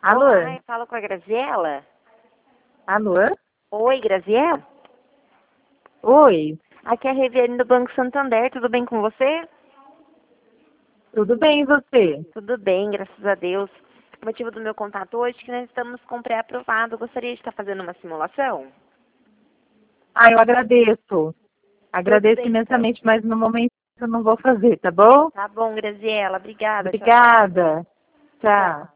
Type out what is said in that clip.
Alô? Olá, falo com a Graziela. Alô? Oi, Graziela. Oi, Aqui é a Reviane do Banco Santander, tudo bem com você? tudo bem e você? Tudo bem, graças a Deus. O motivo do meu contato hoje é que nós estamos com pré-aprovado. Gostaria de estar fazendo uma simulação? Eu agradeço. Tudo Agradeço bem, então. imensamente, mas no momento eu não vou fazer, tá bom? Tá bom, Graziela. Obrigada. Tchau, tchau. Obrigada. Tchau.